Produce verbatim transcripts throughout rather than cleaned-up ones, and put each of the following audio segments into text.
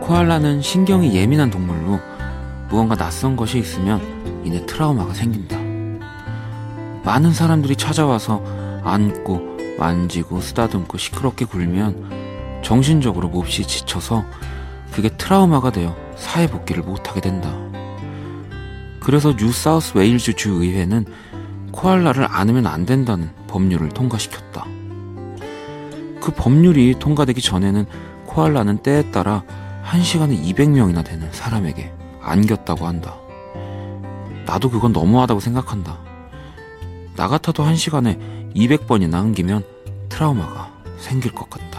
코알라는 신경이 예민한 동물로 무언가 낯선 것이 있으면 이내 트라우마가 생긴다. 많은 사람들이 찾아와서 안고 만지고 쓰다듬고 시끄럽게 굴면 정신적으로 몹시 지쳐서 그게 트라우마가 되어 사회 복귀를 못하게 된다. 그래서 뉴사우스 웨일즈 주의회는 코알라를 안으면 안 된다는 법률을 통과시켰다. 그 법률이 통과되기 전에는 코알라는 때에 따라 한 시간에 이백 명이나 되는 사람에게 안겼다고 한다. 나도 그건 너무하다고 생각한다. 나 같아도 한 시간에 이백 번이나 안기면 트라우마가 생길 것 같다.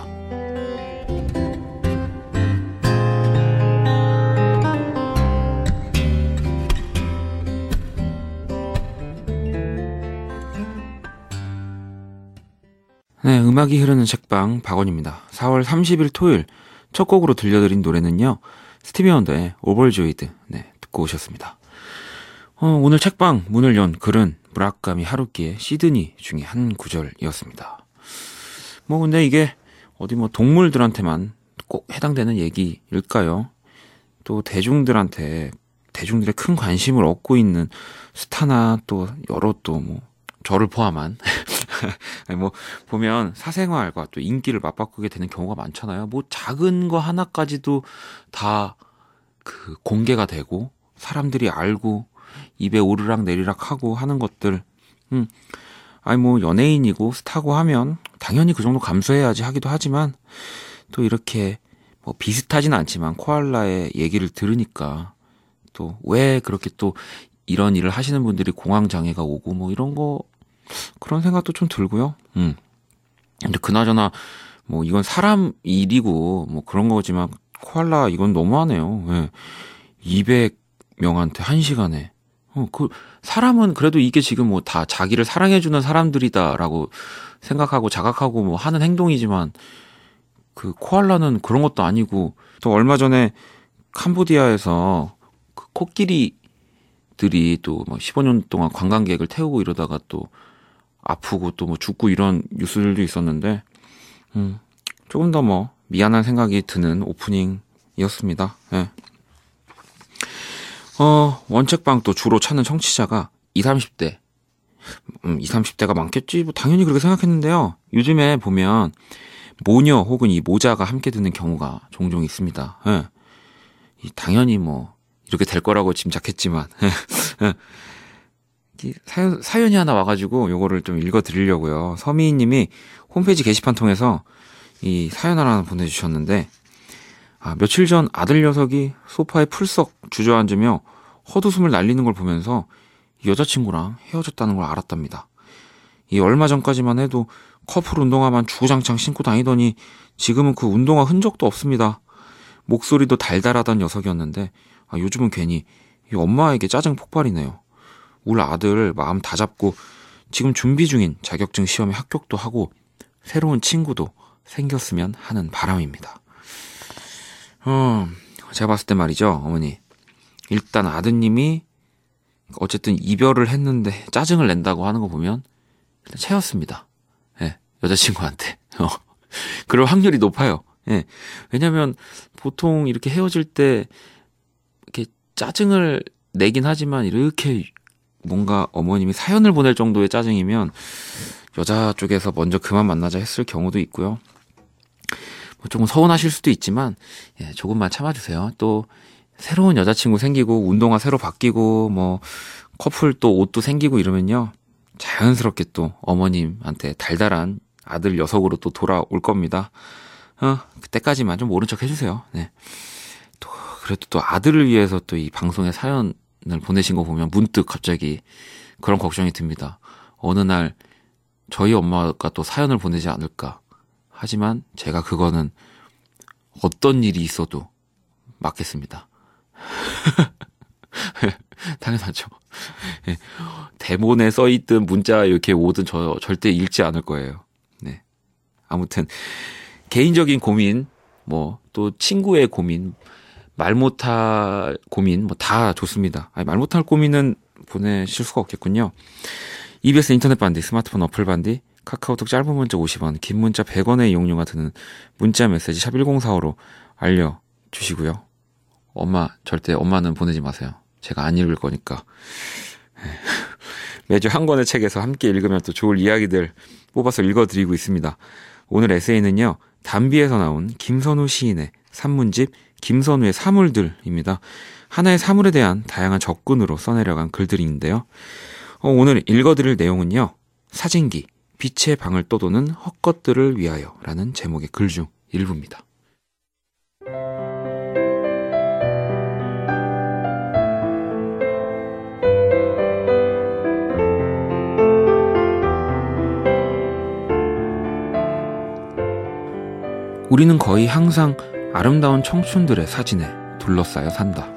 네, 음악이 흐르는 책방 박원입니다. 사월 삼십일 토요일 첫 곡으로 들려드린 노래는요, 스티비 원더의 오버조이드, 네, 듣고 오셨습니다. 어, 오늘 책방 문을 연 글은 무라카미 하루키의 시드니 중에 한 구절이었습니다. 뭐 근데 이게 어디 뭐 동물들한테만 꼭 해당되는 얘기일까요? 또 대중들한테 대중들의 큰 관심을 얻고 있는 스타나 또 여러 또 뭐 저를 포함한 뭐 보면 사생활과 또 인기를 맞바꾸게 되는 경우가 많잖아요. 뭐 작은 거 하나까지도 다 그 공개가 되고 사람들이 알고 입에 오르락 내리락 하고 하는 것들. 음. 아니 뭐 연예인이고 스타고 하면 당연히 그 정도 감수해야지 하기도 하지만 또 이렇게 뭐 비슷하진 않지만 코알라의 얘기를 들으니까 또 왜 그렇게 또 이런 일을 하시는 분들이 공황장애가 오고 뭐 이런 거 그런 생각도 좀 들고요. 음. 근데 그나저나 뭐 이건 사람 일이고 뭐 그런 거지만 코알라 이건 너무하네요. 예. 이백 명한테 한 시간에. 어, 그 사람은 그래도 이게 지금 뭐 다 자기를 사랑해주는 사람들이다라고 생각하고 자각하고 뭐 하는 행동이지만 그 코알라는 그런 것도 아니고 또 얼마 전에 캄보디아에서 그 코끼리들이 또 뭐 십오 년 동안 관광객을 태우고 이러다가 또 아프고 또 뭐 죽고 이런 뉴스들도 있었는데, 음, 조금 더 뭐 미안한 생각이 드는 오프닝이었습니다. 예. 어, 원책방 또 주로 찾는 청취자가 이십, 삼십 대. 음, 이십, 삼십 대가 많겠지? 뭐 당연히 그렇게 생각했는데요. 요즘에 보면 모녀 혹은 이 모자가 함께 듣는 경우가 종종 있습니다. 예. 당연히 뭐 이렇게 될 거라고 짐작했지만 사연, 사연이 하나 와가지고 요거를 좀 읽어드리려고요. 서미희님이 홈페이지 게시판 통해서 이 사연 하나 보내주셨는데, 아, 며칠 전 아들 녀석이 소파에 풀썩 주저앉으며 헛웃음을 날리는 걸 보면서 여자친구랑 헤어졌다는 걸 알았답니다. 이 얼마 전까지만 해도 커플 운동화만 주구장창 신고 다니더니 지금은 그 운동화 흔적도 없습니다. 목소리도 달달하던 녀석이었는데 아, 요즘은 괜히 이 엄마에게 짜증 폭발이네요. 우리 아들 마음 다 잡고 지금 준비 중인 자격증 시험에 합격도 하고 새로운 친구도 생겼으면 하는 바람입니다. 어, 제가 봤을 때 말이죠, 어머니. 일단 아드님이 어쨌든 이별을 했는데 짜증을 낸다고 하는 거 보면 일단 채였습니다. 예, 여자친구한테. 어, 그럴 확률이 높아요. 예, 왜냐면 보통 이렇게 헤어질 때 이렇게 짜증을 내긴 하지만 이렇게 뭔가 어머님이 사연을 보낼 정도의 짜증이면 여자 쪽에서 먼저 그만 만나자 했을 경우도 있고요. 뭐 조금 서운하실 수도 있지만 예, 조금만 참아주세요. 또 새로운 여자친구 생기고 운동화 새로 바뀌고 뭐 커플 또 옷도 생기고 이러면요 자연스럽게 또 어머님한테 달달한 아들 녀석으로 또 돌아올 겁니다. 어, 그때까지만 좀 모른 척 해주세요. 네. 또 그래도 또 아들을 위해서 또 이 방송에 사연을 보내신 거 보면 문득 갑자기 그런 걱정이 듭니다. 어느 날 저희 엄마가 또 사연을 보내지 않을까. 하지만 제가 그거는 어떤 일이 있어도 막겠습니다. 당연하죠. 대본에 써있든 문자 이렇게 오든 저 절대 읽지 않을 거예요. 네. 아무튼 개인적인 고민, 뭐 또 친구의 고민, 말 못할 고민 뭐 다 좋습니다. 아니, 말 못할 고민은 보내실 수가 없겠군요. 이비에스 인터넷 반디, 스마트폰 어플 반디, 카카오톡 짧은 문자 오십 원, 긴 문자 백 원의 이용료가 드는 문자 메시지 샵 일공사오로 주시고요. 엄마, 절대 엄마는 보내지 마세요. 제가 안 읽을 거니까. 매주 한 권의 책에서 함께 읽으면 또 좋을 이야기들 뽑아서 읽어드리고 있습니다. 오늘 에세이는요, 담비에서 나온 김선우 시인의 산문집 김선우의 사물들입니다. 하나의 사물에 대한 다양한 접근으로 써내려간 글들인데요. 어, 오늘 읽어드릴 내용은요, 사진기, 빛의 방을 떠도는 헛것들을 위하여 라는 제목의 글 중 일부입니다. 우리는 거의 항상 아름다운 청춘들의 사진에 둘러싸여 산다.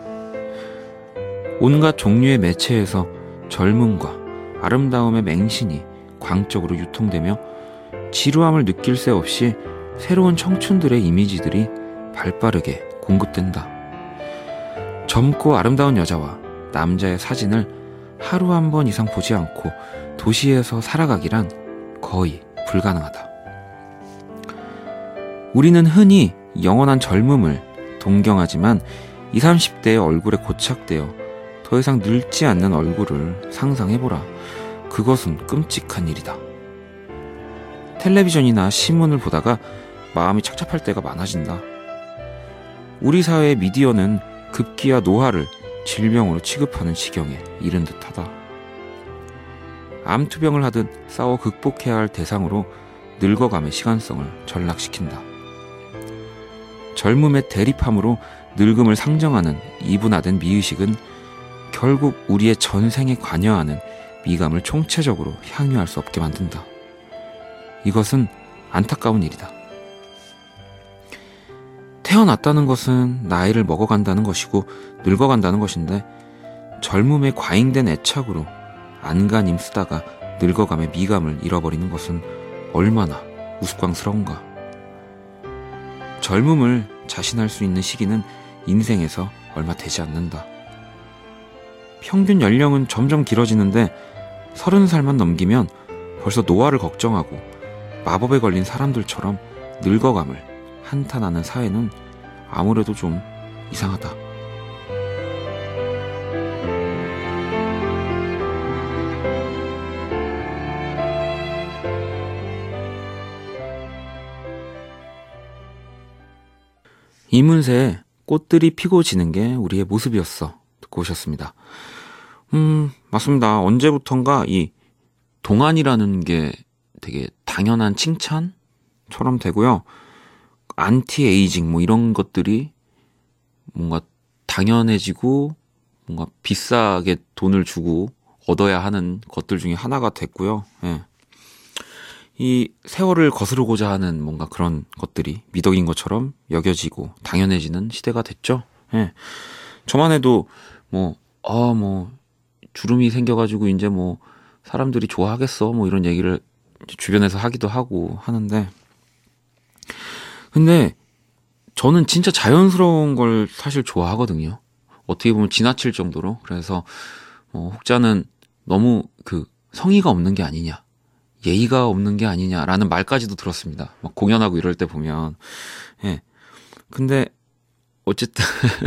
온갖 종류의 매체에서 젊음과 아름다움의 맹신이 광적으로 유통되며 지루함을 느낄 새 없이 새로운 청춘들의 이미지들이 발빠르게 공급된다. 젊고 아름다운 여자와 남자의 사진을 하루 한 번 이상 보지 않고 도시에서 살아가기란 거의 불가능하다. 우리는 흔히 영원한 젊음을 동경하지만 이십, 삼십 대의 얼굴에 고착되어 더 이상 늙지 않는 얼굴을 상상해보라. 그것은 끔찍한 일이다. 텔레비전이나 신문을 보다가 마음이 착잡할 때가 많아진다. 우리 사회의 미디어는 급기야 노화를 질병으로 취급하는 지경에 이른 듯하다. 암투병을 하듯 싸워 극복해야 할 대상으로 늙어감의 시간성을 전락시킨다. 젊음의 대립함으로 늙음을 상정하는 이분화된 미의식은 결국 우리의 전생에 관여하는 미감을 총체적으로 향유할 수 없게 만든다. 이것은 안타까운 일이다. 태어났다는 것은 나이를 먹어간다는 것이고 늙어간다는 것인데 젊음에 과잉된 애착으로 안간힘 쓰다가 늙어감의 미감을 잃어버리는 것은 얼마나 우스꽝스러운가. 젊음을 자신할 수 있는 시기는 인생에서 얼마 되지 않는다. 평균 연령은 점점 길어지는데 서른 살만 넘기면 벌써 노화를 걱정하고 마법에 걸린 사람들처럼 늙어감을 한탄하는 사회는 아무래도 좀 이상하다. 이문세의 꽃들이 피고 지는 게 우리의 모습이었어 듣고 오셨습니다. 음, 맞습니다. 언제부턴가 이 동안이라는 게 되게 당연한 칭찬처럼 되고요. 안티에이징 뭐 이런 것들이 뭔가 당연해지고 뭔가 비싸게 돈을 주고 얻어야 하는 것들 중에 하나가 됐고요. 예. 이 세월을 거스르고자 하는 뭔가 그런 것들이 미덕인 것처럼 여겨지고 당연해지는 시대가 됐죠. 예. 저만 해도 뭐, 아, 뭐, 주름이 생겨가지고 이제 뭐, 사람들이 좋아하겠어. 뭐 이런 얘기를 주변에서 하기도 하고 하는데. 근데 저는 진짜 자연스러운 걸 사실 좋아하거든요. 어떻게 보면 지나칠 정도로. 그래서, 뭐, 혹자는 너무 그 성의가 없는 게 아니냐. 예의가 없는 게 아니냐라는 말까지도 들었습니다. 막 공연하고 이럴 때 보면. 예. 근데, 어쨌든.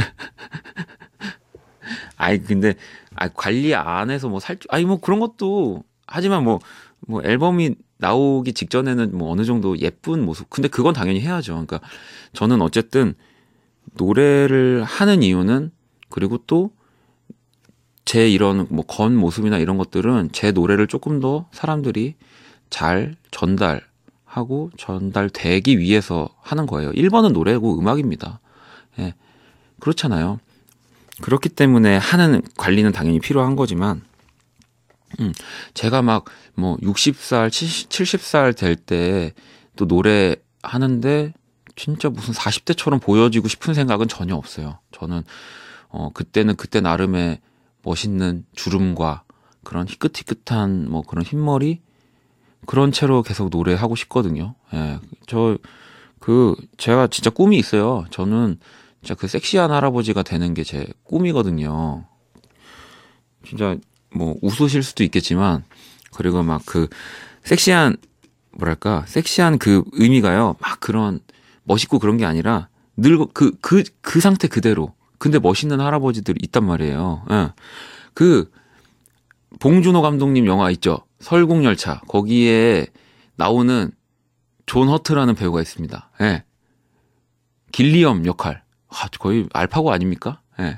아이, 근데, 아, 관리 안 해서 뭐 살, 아니, 뭐 그런 것도, 하지만 뭐, 뭐 앨범이 나오기 직전에는 뭐 어느 정도 예쁜 모습. 근데 그건 당연히 해야죠. 그러니까 저는 어쨌든 노래를 하는 이유는, 그리고 또, 제 이런 뭐 건 모습이나 이런 것들은 제 노래를 조금 더 사람들이 잘 전달하고 전달되기 위해서 하는 거예요. 일 번은 노래고 음악입니다. 예. 그렇잖아요. 그렇기 때문에 하는 관리는 당연히 필요한 거지만, 음, 제가 막 뭐 육십 살, 칠십 살 될 때 또 노래 하는데 진짜 무슨 사십 대처럼 보여지고 싶은 생각은 전혀 없어요. 저는 어 그때는 그때 나름의 멋있는 주름과 그런 희끗희끗한 뭐 그런 흰머리 그런 채로 계속 노래하고 싶거든요. 예. 저 그 제가 진짜 꿈이 있어요. 저는 진짜 그 섹시한 할아버지가 되는 게 제 꿈이거든요. 진짜 뭐 웃으실 수도 있겠지만, 그리고 막 그 섹시한 뭐랄까 섹시한 그 의미가요. 막 그런 멋있고 그런 게 아니라 늙어, 그, 그, 그 상태 그대로. 근데 멋있는 할아버지들이 있단 말이에요. 예. 그, 봉준호 감독님 영화 있죠? 설국열차. 거기에 나오는 존 허트라는 배우가 있습니다. 예. 길리엄 역할. 아, 거의 알파고 아닙니까? 예.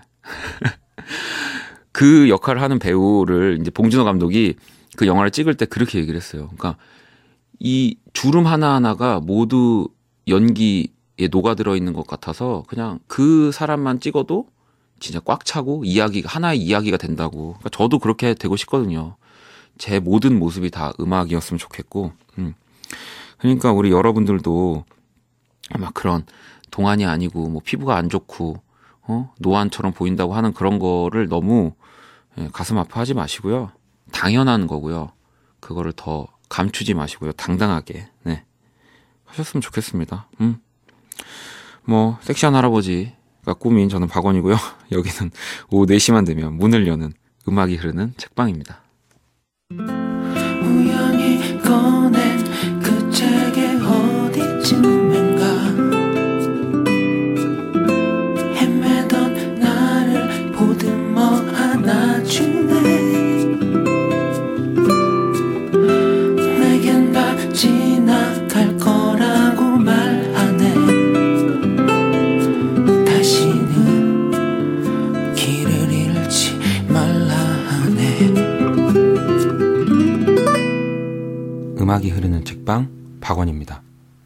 그 역할을 하는 배우를 이제 봉준호 감독이 그 영화를 찍을 때 그렇게 얘기를 했어요. 그러니까 이 주름 하나하나가 모두 연기에 녹아들어 있는 것 같아서 그냥 그 사람만 찍어도 진짜 꽉 차고 이야기가, 하나의 이야기가 된다고. 그러니까 저도 그렇게 되고 싶거든요. 제 모든 모습이 다 음악이었으면 좋겠고. 음. 그러니까 우리 여러분들도 아마 그런 동안이 아니고 뭐 피부가 안 좋고 어? 노안처럼 보인다고 하는 그런 거를 너무 예, 가슴 아파하지 마시고요. 당연한 거고요. 그거를 더 감추지 마시고요. 당당하게 네. 하셨으면 좋겠습니다. 음. 뭐 섹시한 할아버지가 꿈인 저는 박원이고요. 여기는 오후 네 시만 되면 문을 여는 음악이 흐르는 책방입니다. 우연히 꺼낸 그 책의 어디쯤인가 헤매던 나를 보듬어 안아주네. 내겐 다 지나갈 거라고 말하네. 다시는 길을 잃지 말라 하네. 음악이 흐르는 책방 박원입니다.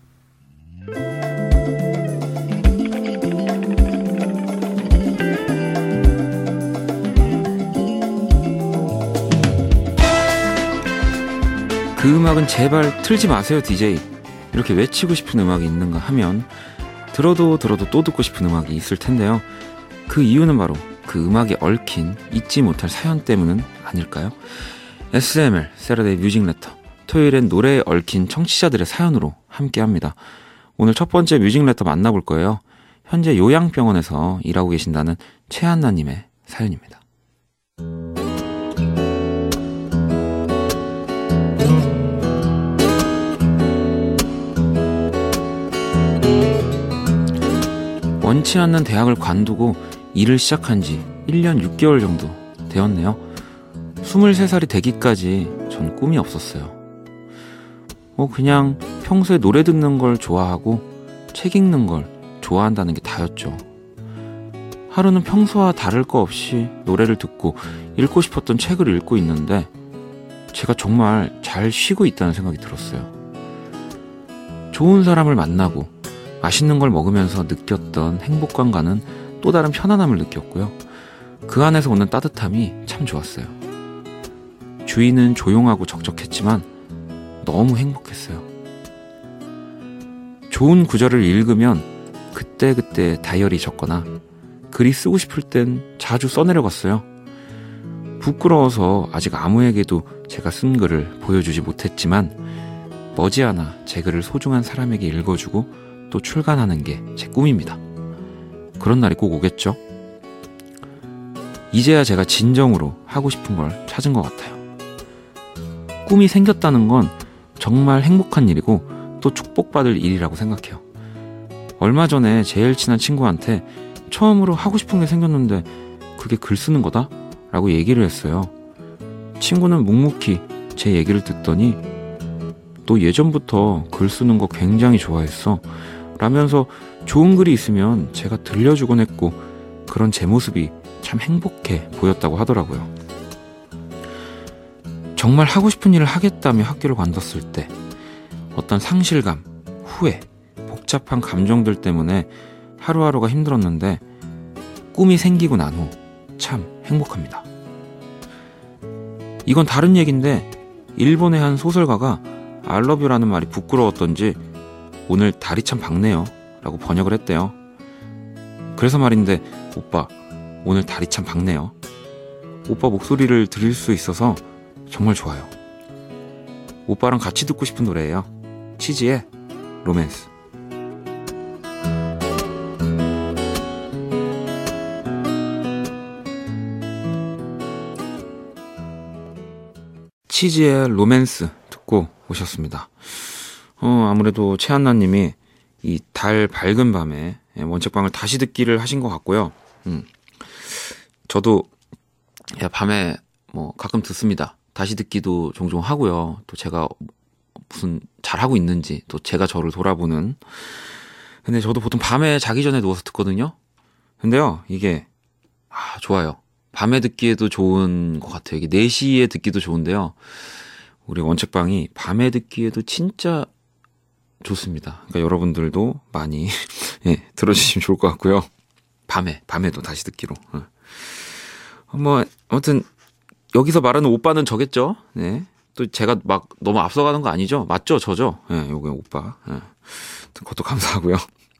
그 음악은 제발 틀지 마세요 디제이. 이렇게 외치고 싶은 음악이 있는가 하면 들어도 들어도 또 듣고 싶은 음악이 있을 텐데요. 그 이유는 바로 그 음악에 얽힌 잊지 못할 사연 때문은 아닐까요? 에스엠엘 세러데이 뮤직 레터, 토요일엔 노래에 얽힌 청취자들의 사연으로 함께합니다. 오늘 첫 번째 뮤직 레터 만나볼 거예요. 현재 요양병원에서 일하고 계신다는 최한나님의 사연입니다. 원치 않는 대학을 관두고 일을 시작한 지 일 년 육 개월 정도 되었네요. 스물세 살이 되기까지 전 꿈이 없었어요. 뭐 그냥 평소에 노래 듣는 걸 좋아하고 책 읽는 걸 좋아한다는 게 다였죠. 하루는 평소와 다를 거 없이 노래를 듣고 읽고 싶었던 책을 읽고 있는데 제가 정말 잘 쉬고 있다는 생각이 들었어요. 좋은 사람을 만나고 맛있는 걸 먹으면서 느꼈던 행복감과는 또 다른 편안함을 느꼈고요. 그 안에서 오는 따뜻함이 참 좋았어요. 주위는 조용하고 적적했지만 너무 행복했어요. 좋은 구절을 읽으면 그때그때 다이어리 적거나 글이 쓰고 싶을 땐 자주 써내려갔어요. 부끄러워서 아직 아무에게도 제가 쓴 글을 보여주지 못했지만 머지않아 제 글을 소중한 사람에게 읽어주고 또 출간하는 게 제 꿈입니다. 그런 날이 꼭 오겠죠? 이제야 제가 진정으로 하고 싶은 걸 찾은 것 같아요. 꿈이 생겼다는 건 정말 행복한 일이고 또 축복받을 일이라고 생각해요. 얼마 전에 제일 친한 친구한테 처음으로 하고 싶은 게 생겼는데 그게 글 쓰는 거다? 라고 얘기를 했어요. 친구는 묵묵히 제 얘기를 듣더니 너 예전부터 글 쓰는 거 굉장히 좋아했어 라면서 좋은 글이 있으면 제가 들려주곤 했고 그런 제 모습이 참 행복해 보였다고 하더라고요. 정말 하고 싶은 일을 하겠다며 학교를 관뒀을 때 어떤 상실감, 후회, 복잡한 감정들 때문에 하루하루가 힘들었는데 꿈이 생기고 난 후 참 행복합니다. 이건 다른 얘기인데 일본의 한 소설가가 I love you라는 말이 부끄러웠던지 오늘 달이 참 밝네요 라고 번역을 했대요. 그래서 말인데 오빠 오늘 달이 참 밝네요. 오빠 목소리를 들을 수 있어서 정말 좋아요. 오빠랑 같이 듣고 싶은 노래예요. 치즈의 로맨스. 치즈의 로맨스 듣고 오셨습니다. 어, 아무래도 최한나님이 이 달 밝은 밤에 예, 원책방을 다시 듣기를 하신 것 같고요. 음. 저도 야, 밤에 뭐 가끔 듣습니다. 다시 듣기도 종종 하고요. 또 제가 무슨 잘하고 있는지 또 제가 저를 돌아보는. 근데 저도 보통 밤에 자기 전에 누워서 듣거든요. 근데요, 이게 아, 좋아요. 밤에 듣기에도 좋은 것 같아요. 이게 네 시에 듣기도 좋은데요. 우리 원책방이 밤에 듣기에도 진짜 좋습니다. 그러니까 여러분들도 많이 예, 들어주시면 좋을 것 같고요. 밤에, 밤에도 다시 듣기로. 뭐 아무튼 여기서 말하는 오빠는 저겠죠. 네. 또 제가 막 너무 앞서가는 거 아니죠? 맞죠? 저죠? 예, 네, 요게 오빠. 예. 그것도 감사하고요.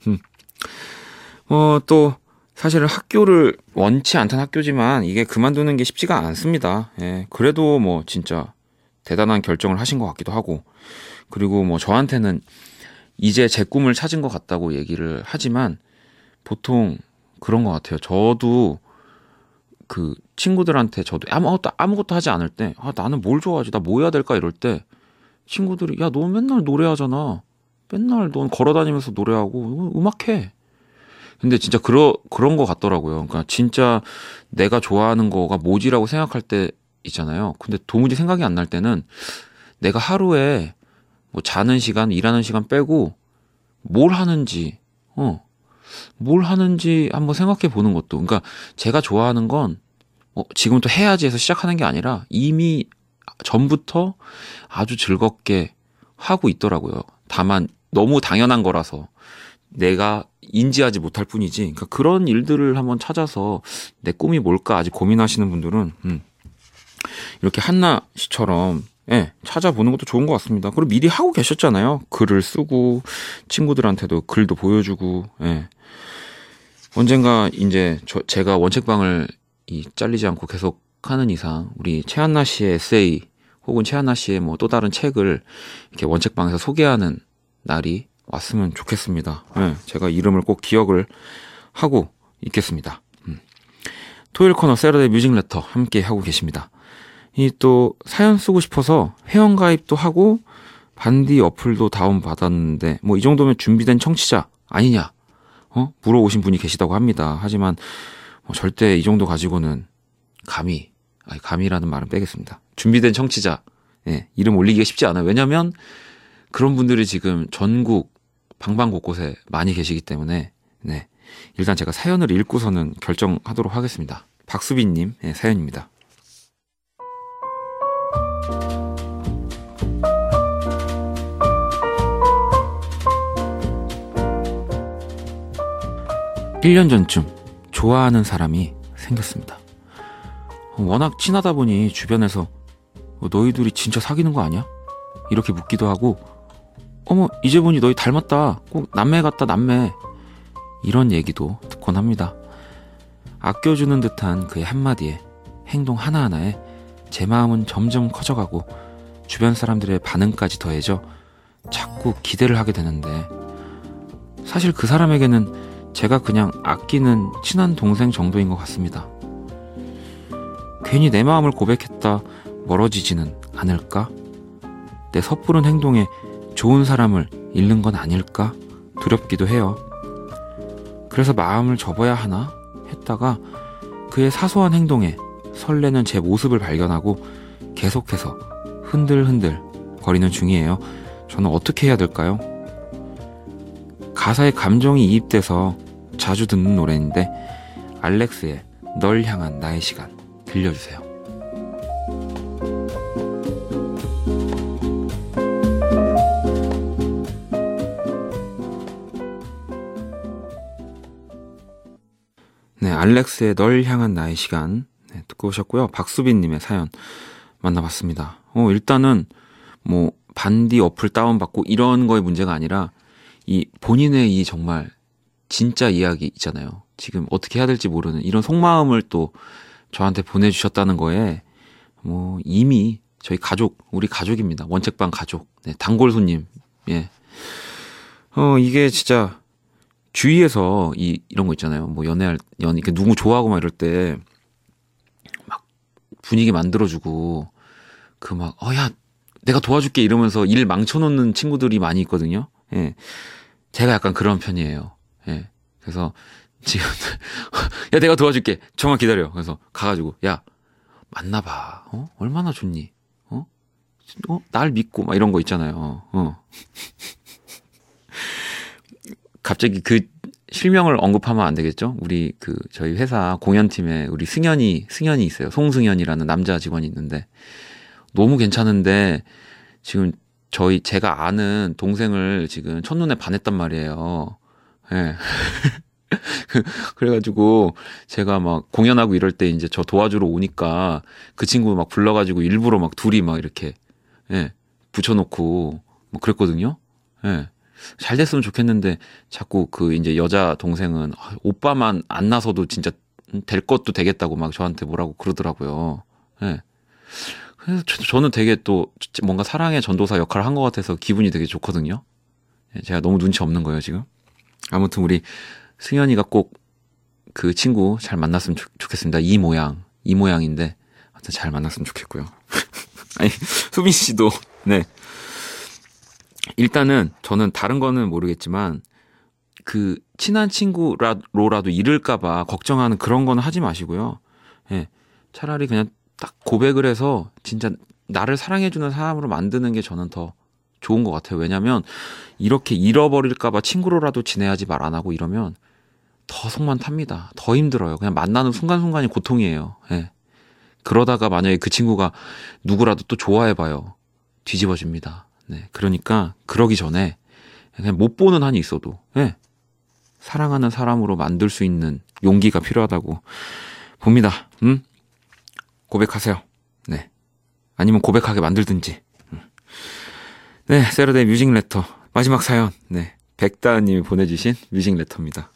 어, 또 사실은 학교를 원치 않던 학교지만 이게 그만두는 게 쉽지가 않습니다. 예. 그래도 뭐 진짜 대단한 결정을 하신 것 같기도 하고, 그리고 뭐 저한테는 이제 제 꿈을 찾은 것 같다고 얘기를 하지만 보통 그런 것 같아요. 저도 그 친구들한테 저도 아무것도 아무것도 하지 않을 때, 아 나는 뭘 좋아하지, 나 뭐 해야 될까 이럴 때 친구들이 야 너 맨날 노래하잖아, 맨날 넌 걸어다니면서 노래하고 음악해. 근데 진짜 그러 그런 거 같더라고요. 그러니까 진짜 내가 좋아하는 거가 뭐지라고 생각할 때 있잖아요. 근데 도무지 생각이 안 날 때는 내가 하루에 뭐 자는 시간, 일하는 시간 빼고 뭘 하는지, 어, 뭘 하는지 한번 생각해 보는 것도. 그러니까 제가 좋아하는 건 어, 지금부터 해야지 해서 시작하는 게 아니라 이미 전부터 아주 즐겁게 하고 있더라고요. 다만 너무 당연한 거라서 내가 인지하지 못할 뿐이지. 그러니까 그런 일들을 한번 찾아서 내 꿈이 뭘까 아직 고민하시는 분들은 음, 이렇게 한나 씨처럼 예, 찾아보는 것도 좋은 것 같습니다. 그리고 미리 하고 계셨잖아요. 글을 쓰고 친구들한테도 글도 보여주고. 예. 언젠가 이제 저, 제가 원책방을 이 잘리지 않고 계속 하는 이상 우리 최한나 씨의 에세이 혹은 최한나 씨의 뭐 또 다른 책을 이렇게 원책방에서 소개하는 날이 왔으면 좋겠습니다. 예, 제가 이름을 꼭 기억을 하고 있겠습니다. 음. 토요일 코너 세러데이 뮤직 레터 함께 하고 계십니다. 이 또 사연 쓰고 싶어서 회원 가입도 하고 반디 어플도 다운 받았는데 뭐 이 정도면 준비된 청취자 아니냐? 어? 물어오신 분이 계시다고 합니다. 하지만 뭐 절대 이 정도 가지고는 감히, 아니 감히라는 말은 빼겠습니다. 준비된 청취자, 예, 이름 올리기가 쉽지 않아요. 왜냐면 그런 분들이 지금 전국 방방곳곳에 많이 계시기 때문에, 네, 일단 제가 사연을 읽고서는 결정하도록 하겠습니다. 박수빈님, 예, 사연입니다. 일 년 전쯤 좋아하는 사람이 생겼습니다. 워낙 친하다 보니 주변에서 너희들이 진짜 사귀는 거 아니야? 이렇게 묻기도 하고, 어머 이제 보니 너희 닮았다, 꼭 남매 같다 남매, 이런 얘기도 듣곤 합니다. 아껴주는 듯한 그의 한마디에 행동 하나하나에 제 마음은 점점 커져가고 주변 사람들의 반응까지 더해져 자꾸 기대를 하게 되는데, 사실 그 사람에게는 제가 그냥 아끼는 친한 동생 정도인 것 같습니다. 괜히 내 마음을 고백했다 멀어지지는 않을까? 내 섣부른 행동에 좋은 사람을 잃는 건 아닐까? 두렵기도 해요. 그래서 마음을 접어야 하나 했다가 그의 사소한 행동에 설레는 제 모습을 발견하고 계속해서 흔들흔들 거리는 중이에요. 저는 어떻게 해야 될까요? 가사에 감정이 이입돼서 자주 듣는 노래인데 알렉스의 널 향한 나의 시간 들려주세요. 네, 알렉스의 널 향한 나의 시간, 네, 듣고 오셨고요. 박수빈님의 사연 만나봤습니다. 어, 일단은 뭐 반디 어플 다운받고 이런 거의 문제가 아니라 이 본인의 이 정말 진짜 이야기 있잖아요. 지금 어떻게 해야 될지 모르는 이런 속마음을 또 저한테 보내주셨다는 거에 뭐 이미 저희 가족, 우리 가족입니다. 원책방 가족, 네, 단골 손님. 예. 어, 이게 진짜 주위에서 이 이런 거 있잖아요. 뭐 연애할 연 이렇게 누구 좋아하고 막 이럴 때 막 분위기 만들어주고 그 막 어 야 내가 도와줄게 이러면서 일 망쳐놓는 친구들이 많이 있거든요. 예. 제가 약간 그런 편이에요. 예. 그래서 지금 야 내가 도와줄게. 정말 기다려. 그래서 가가지고 야 만나봐. 어? 얼마나 좋니? 어? 어? 날 믿고 막 이런 거 있잖아요. 어. 갑자기 그 실명을 언급하면 안 되겠죠? 우리 그 저희 회사 공연팀에 우리 승현이 승현이 있어요. 송승현이라는 남자 직원이 있는데 너무 괜찮은데 지금 저희 제가 아는 동생을 지금 첫눈에 반했단 말이에요. 예. 네. 그래가지고 제가 막 공연하고 이럴 때 이제 저 도와주러 오니까 그 친구 막 불러가지고 일부러 막 둘이 막 이렇게 예 붙여놓고 뭐 그랬거든요. 예. 잘 됐으면 좋겠는데 자꾸 그 이제 여자 동생은 아, 오빠만 안 나서도 진짜 될 것도 되겠다고 막 저한테 뭐라고 그러더라고요. 예. 그래서 저, 저는 되게 또 뭔가 사랑의 전도사 역할을 한 것 같아서 기분이 되게 좋거든요. 예, 제가 너무 눈치 없는 거예요 지금. 아무튼 우리 승현이가 꼭 그 친구 잘 만났으면 좋, 좋겠습니다. 이 모양 이 모양인데 하여튼 잘 만났으면 좋겠고요. 아니 수빈 씨도 네. 일단은 저는 다른 거는 모르겠지만 그 친한 친구로라도 잃을까봐 걱정하는 그런 거는 하지 마시고요. 예, 차라리 그냥 딱 고백을 해서 진짜 나를 사랑해주는 사람으로 만드는 게 저는 더 좋은 것 같아요. 왜냐면 이렇게 잃어버릴까봐 친구로라도 지내야지 말 안 하고 이러면 더 속만 탑니다. 더 힘들어요. 그냥 만나는 순간순간이 고통이에요. 예. 그러다가 만약에 그 친구가 누구라도 또 좋아해봐요. 뒤집어집니다. 네, 그러니까 그러기 전에 그냥 못 보는 한이 있어도 예, 사랑하는 사람으로 만들 수 있는 용기가 필요하다고 봅니다. 음? 고백하세요. 네, 아니면 고백하게 만들든지. 음. 네, 세러데이 뮤직 레터 마지막 사연. 네, 백다은님이 보내주신 뮤직 레터입니다.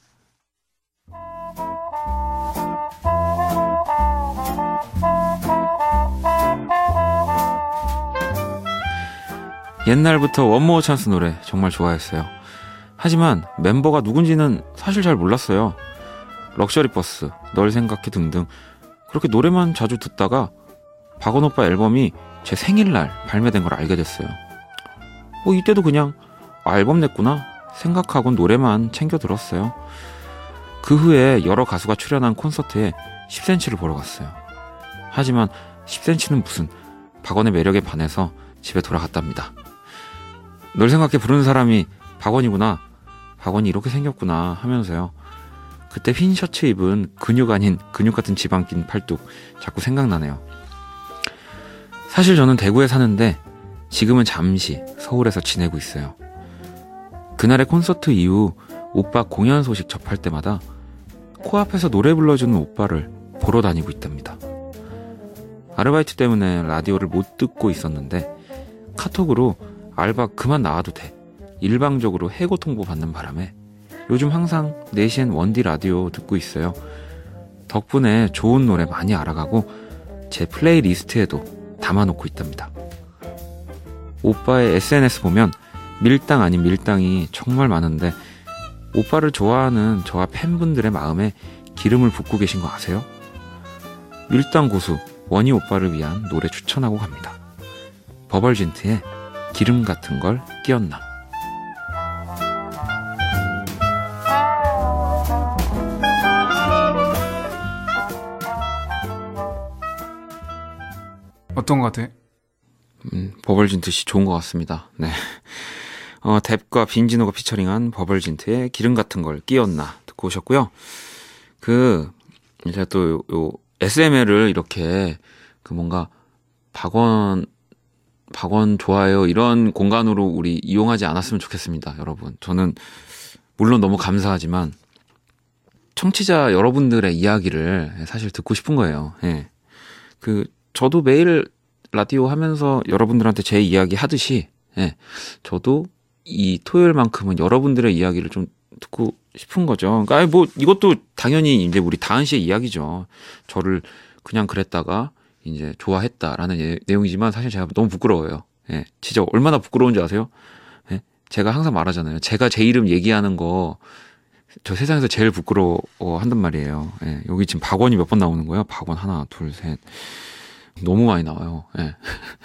옛날부터 원모어 찬스 노래 정말 좋아했어요. 하지만 멤버가 누군지는 사실 잘 몰랐어요. 럭셔리 버스, 널 생각해 등등 그렇게 노래만 자주 듣다가 박원 오빠 앨범이 제 생일날 발매된 걸 알게 됐어요. 뭐 이때도 그냥 아, 앨범 냈구나 생각하곤 노래만 챙겨 들었어요. 그 후에 여러 가수가 출연한 콘서트에 십 센치를 보러 갔어요. 하지만 십 센치는 무슨 박원의 매력에 반해서 집에 돌아갔답니다. 널 생각해 부르는 사람이 박원이구나. 박원이 이렇게 생겼구나 하면서요. 그때 흰 셔츠 입은 근육 아닌 근육 같은 지방 낀 팔뚝 자꾸 생각나네요. 사실 저는 대구에 사는데 지금은 잠시 서울에서 지내고 있어요. 그날의 콘서트 이후 오빠 공연 소식 접할 때마다 코앞에서 노래 불러주는 오빠를 보러 다니고 있답니다. 아르바이트 때문에 라디오를 못 듣고 있었는데 카톡으로 알바 그만 나와도 돼. 일방적으로 해고 통보 받는 바람에 요즘 항상 네 시엔 원디 라디오 듣고 있어요. 덕분에 좋은 노래 많이 알아가고 제 플레이리스트에도 담아놓고 있답니다. 오빠의 에스엔에스 보면 밀당 아닌 밀당이 정말 많은데 오빠를 좋아하는 저와 팬분들의 마음에 기름을 붓고 계신 거 아세요? 밀당 고수 원희 오빠를 위한 노래 추천하고 갑니다. 버벌진트의 기름 같은 걸 끼얹나. 어떤 것 같아? 음, 버벌진트 씨 좋은 것 같습니다. 네. 어, 뎁과 빈지노가 피처링한 버벌진트의 기름 같은 걸 끼얹나 듣고 오셨고요. 그 이제 또 요, 요 에스엠엘을 이렇게 그 뭔가 박원 박원 좋아요 이런 공간으로 우리 이용하지 않았으면 좋겠습니다, 여러분. 저는 물론 너무 감사하지만 청취자 여러분들의 이야기를 사실 듣고 싶은 거예요. 예. 그 저도 매일 라디오 하면서 여러분들한테 제 이야기 하듯이 예. 저도 이 토요일만큼은 여러분들의 이야기를 좀 듣고 싶은 거죠. 그러니까 뭐 이것도 당연히 이제 우리 다은 씨의 이야기죠. 저를 그냥 그랬다가 이제 좋아했다라는 예, 내용이지만 사실 제가 너무 부끄러워요. 예, 진짜 얼마나 부끄러운지 아세요? 예, 제가 항상 말하잖아요. 제가 제 이름 얘기하는 거 저 세상에서 제일 부끄러워 한단 말이에요. 예, 여기 지금 박원이 몇 번 나오는 거예요? 박원 하나, 둘, 셋. 너무 많이 나와요. 예.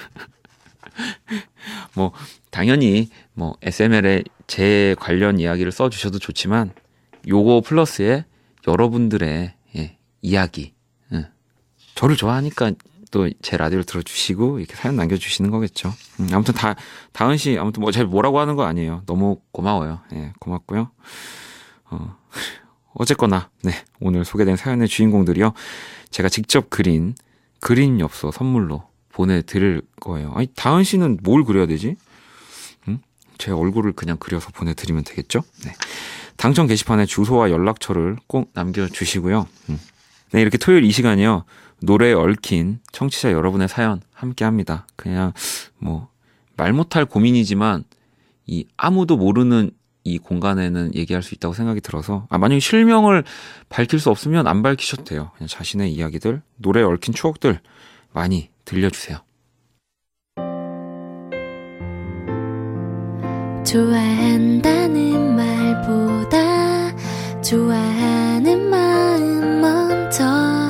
뭐 당연히 뭐 에스엠엘에 제 관련 이야기를 써주셔도 좋지만 요거 플러스에 여러분들의 예, 이야기. 예. 저를 좋아하니까 또 제 라디오를 들어주시고 이렇게 사연 남겨주시는 거겠죠. 음, 아무튼 다 다은 씨 아무튼 뭐 잘 뭐라고 하는 거 아니에요. 너무 고마워요. 예, 고맙고요. 어, 어쨌거나 네 오늘 소개된 사연의 주인공들이요. 제가 직접 그린 그림 엽서 선물로 보내드릴 거예요. 아니 다은 씨는 뭘 그려야 되지? 음? 제 얼굴을 그냥 그려서 보내드리면 되겠죠? 네. 당첨 게시판에 주소와 연락처를 꼭 남겨주시고요. 음. 네, 이렇게 토요일 이 시간이요. 노래에 얽힌 청취자 여러분의 사연 함께 합니다. 그냥 뭐 말 못할 고민이지만 이 아무도 모르는 이 공간에는 얘기할 수 있다고 생각이 들어서 아 만약에 실명을 밝힐 수 없으면 안 밝히셔도 돼요. 그냥 자신의 이야기들, 노래에 얽힌 추억들 많이 들려주세요. 좋아한다는 말보다 좋아하는 마음 먼저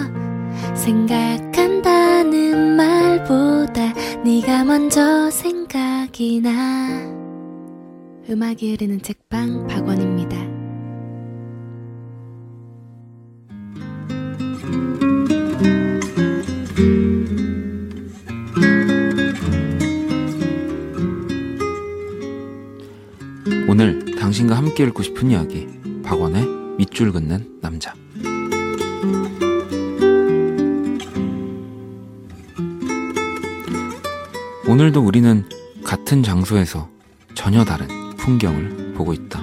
생각한다는 말보다 네가 먼저 생각이 나. 음악이 흐르는 책방 박원입니다. 오늘 당신과 함께 읽고 싶은 이야기 박원의 밑줄 긋는 남자. 오늘도 우리는 같은 장소에서 전혀 다른 풍경을 보고 있다.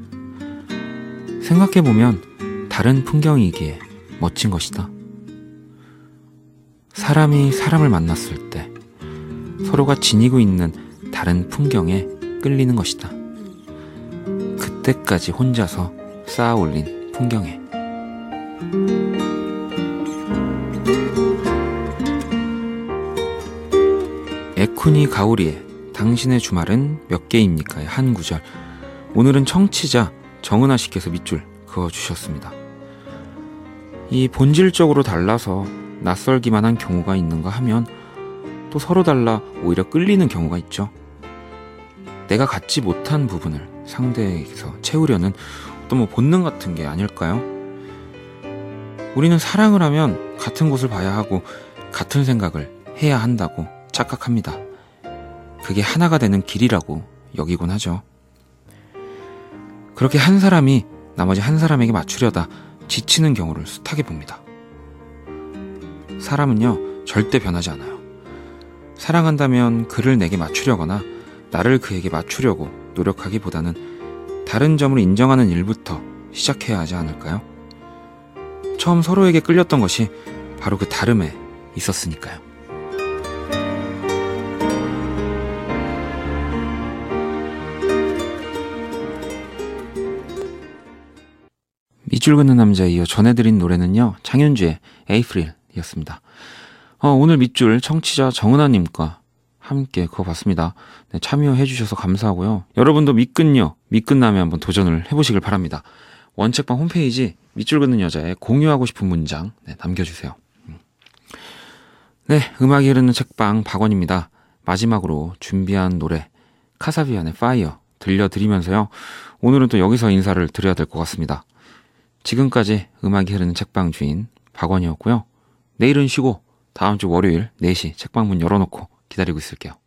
생각해보면 다른 풍경이기에 멋진 것이다. 사람이 사람을 만났을 때 서로가 지니고 있는 다른 풍경에 끌리는 것이다. 그때까지 혼자서 쌓아 올린 풍경에. 에쿠니 가오리의 당신의 주말은 몇 개입니까의 한 구절. 오늘은 청취자 정은아 씨께서 밑줄 그어주셨습니다. 이 본질적으로 달라서 낯설기만 한 경우가 있는가 하면 또 서로 달라 오히려 끌리는 경우가 있죠. 내가 갖지 못한 부분을 상대에게서 채우려는 어떤 뭐 본능 같은 게 아닐까요? 우리는 사랑을 하면 같은 곳을 봐야 하고 같은 생각을 해야 한다고 착각합니다. 그게 하나가 되는 길이라고 여기곤 하죠. 그렇게 한 사람이 나머지 한 사람에게 맞추려다 지치는 경우를 숱하게 봅니다. 사람은요, 절대 변하지 않아요. 사랑한다면 그를 내게 맞추려거나 나를 그에게 맞추려고 노력하기보다는 다른 점을 인정하는 일부터 시작해야 하지 않을까요? 처음 서로에게 끌렸던 것이 바로 그 다름에 있었으니까요. 밑줄 긋는 남자에 이어 전해드린 노래는요, 장윤주의 에이프릴이었습니다. 어, 오늘 밑줄 청취자 정은아님과 함께 그어봤습니다. 네, 참여해주셔서 감사하고요. 여러분도 밑끝요, 밑끝남에 한번 도전을 해보시길 바랍니다. 원책방 홈페이지 밑줄 긋는 여자에 공유하고 싶은 문장 네, 남겨주세요. 네, 음악이 흐르는 책방 박원입니다. 마지막으로 준비한 노래 카사비안의 파이어 들려드리면서요. 오늘은 또 여기서 인사를 드려야 될 것 같습니다. 지금까지 음악이 흐르는 책방 주인 박원이었고요. 내일은 쉬고 다음 주 월요일 네 시 책방 문 열어놓고 기다리고 있을게요.